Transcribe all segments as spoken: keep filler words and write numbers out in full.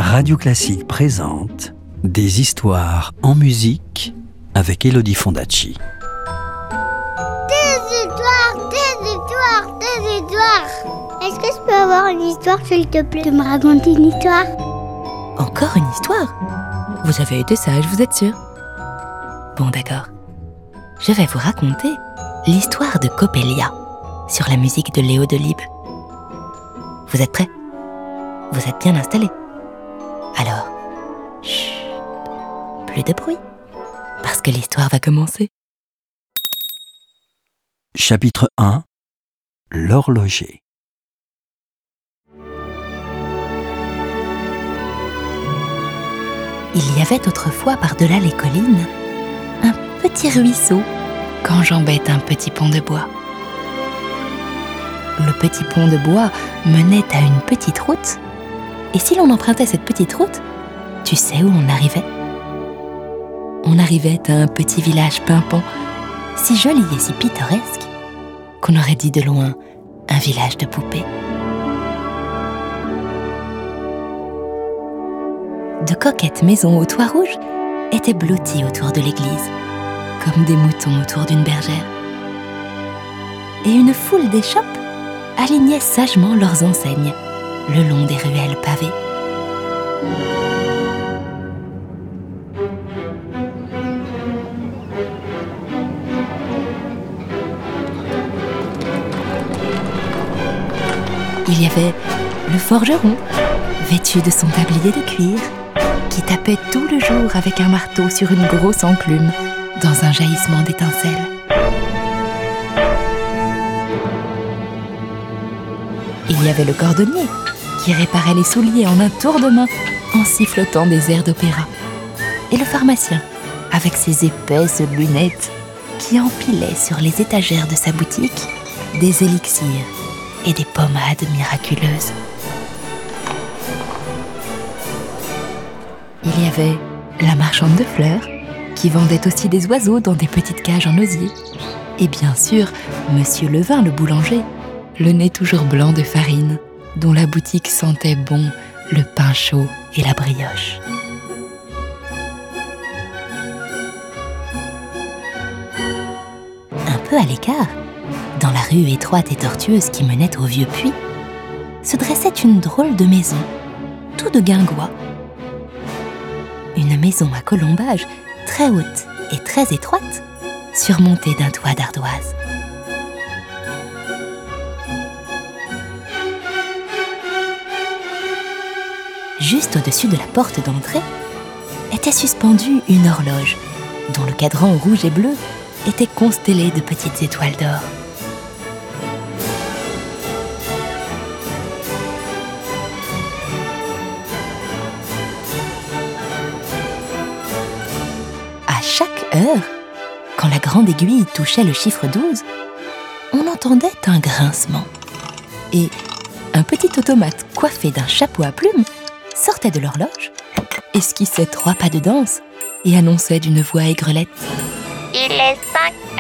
Radio Classique présente Des histoires en musique avec Elodie Fondacci. Des histoires, des histoires, des histoires. Est-ce que je peux avoir une histoire, s'il te plaît, de me raconter une histoire? Encore une histoire? Vous avez été sage, vous êtes sûr? Bon, d'accord. Je vais vous raconter l'histoire de Coppelia sur la musique de Léo Delibes. Vous êtes prêts? Vous êtes bien installés? Alors, chut, plus de bruit, parce que l'histoire va commencer. Chapitre un. L'horloger. Il y avait autrefois par-delà les collines un petit ruisseau qu'enjambait un petit pont de bois. Le petit pont de bois menait à une petite route, et si l'on empruntait cette petite route, tu sais où on arrivait? On arrivait à un petit village pimpant, si joli et si pittoresque, qu'on aurait dit de loin un village de poupées. De coquettes maisons aux toits rouges étaient blotties autour de l'église, comme des moutons autour d'une bergère. Et une foule d'échoppes alignait sagement leurs enseignes le long des ruelles pavées. Il y avait le forgeron, vêtu de son tablier de cuir, qui tapait tout le jour avec un marteau sur une grosse enclume dans un jaillissement d'étincelles. Il y avait le cordonnier, qui réparait les souliers en un tour de main en sifflotant des airs d'opéra. Et le pharmacien, avec ses épaisses lunettes, qui empilait sur les étagères de sa boutique des élixirs et des pommades miraculeuses. Il y avait la marchande de fleurs, qui vendait aussi des oiseaux dans des petites cages en osier. Et bien sûr, Monsieur Levin, le boulanger, le nez toujours blanc de farine, dont la boutique sentait bon le pain chaud et la brioche. Un peu à l'écart, dans la rue étroite et tortueuse qui menait au vieux puits, se dressait une drôle de maison, tout de guingois. Une maison à colombage très haute et très étroite, surmontée d'un toit d'ardoise. Juste au-dessus de la porte d'entrée, était suspendue une horloge, dont le cadran rouge et bleu était constellé de petites étoiles d'or. À chaque heure, quand la grande aiguille touchait le chiffre douze, on entendait un grincement. Et un petit automate coiffé d'un chapeau à plumes sortait de l'horloge, esquissait trois pas de danse et annonçait d'une voix aigrelette: « Il est cinq heures. »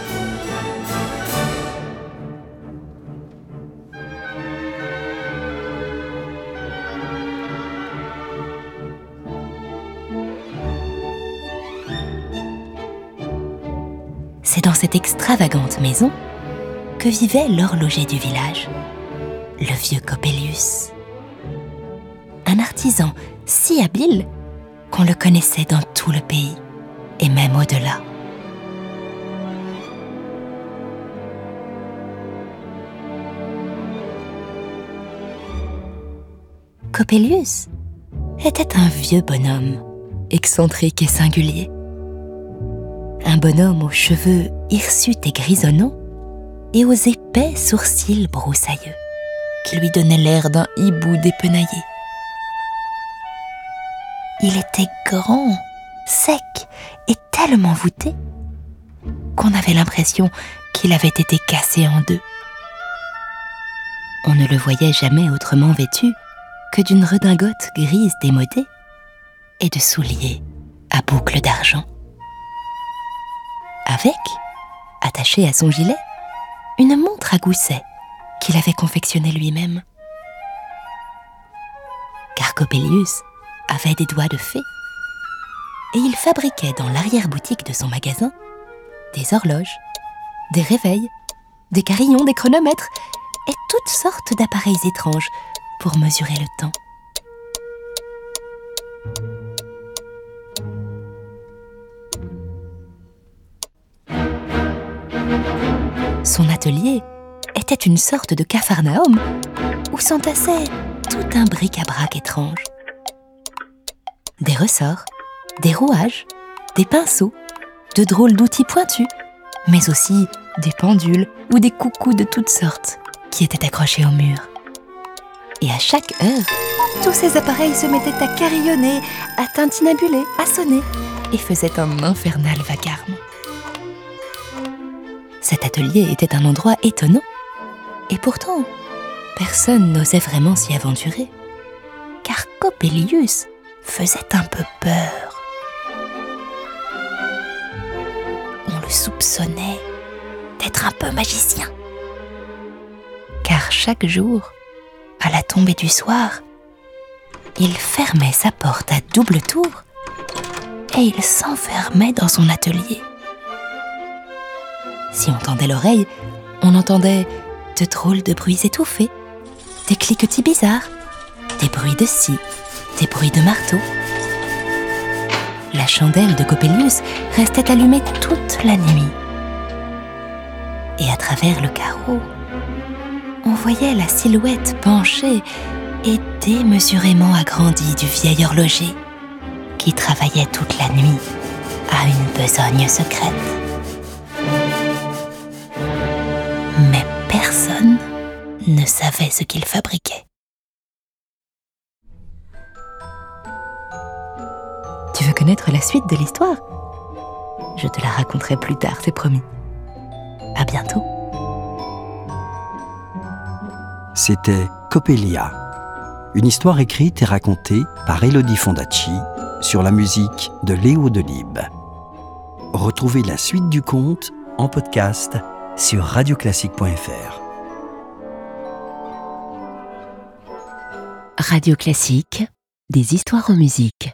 C'est dans cette extravagante maison que vivait l'horloger du village, le vieux Coppelius. Un artisan si habile qu'on le connaissait dans tout le pays, et même au-delà. Coppelius était un vieux bonhomme, excentrique et singulier. Un bonhomme aux cheveux hirsutes et grisonnants et aux épais sourcils broussailleux, qui lui donnaient l'air d'un hibou dépenaillé. Il était grand, sec et tellement voûté qu'on avait l'impression qu'il avait été cassé en deux. On ne le voyait jamais autrement vêtu que d'une redingote grise démodée et de souliers à boucles d'argent. Avec, attachée à son gilet, une montre à gousset qu'il avait confectionnée lui-même. car Coppelius avait des doigts de fée. Et il fabriquait dans l'arrière-boutique de son magasin des horloges, des réveils, des carillons, des chronomètres et toutes sortes d'appareils étranges pour mesurer le temps. Son atelier était une sorte de capharnaüm où s'entassait tout un bric-à-brac étrange. Des ressorts, des rouages, des pinceaux, de drôles d'outils pointus, mais aussi des pendules ou des coucous de toutes sortes qui étaient accrochés au mur. Et à chaque heure, tous ces appareils se mettaient à carillonner, à tintinabuler, à sonner et faisaient un infernal vacarme. Cet atelier était un endroit étonnant, et pourtant, personne n'osait vraiment s'y aventurer, car Coppelius faisait un peu peur. On le soupçonnait d'être un peu magicien, car chaque jour, à la tombée du soir, il fermait sa porte à double tour et il s'enfermait dans son atelier. Si on tendait l'oreille, on entendait de drôles de bruits étouffés, des cliquetis bizarres, des bruits de scie, des bruits de marteau. La chandelle de Coppelius restait allumée toute la nuit. Et à travers le carreau, on voyait la silhouette penchée et démesurément agrandie du vieil horloger qui travaillait toute la nuit à une besogne secrète. Mais personne ne savait ce qu'il fabriquait. Tu veux connaître la suite de l'histoire ? Je te la raconterai plus tard, c'est promis. À bientôt. C'était Coppelia, une histoire écrite et racontée par Elodie Fondacci sur la musique de Léo Delibes. Retrouvez la suite du conte en podcast sur radio classique point f r. Radio Classique, des histoires en musique.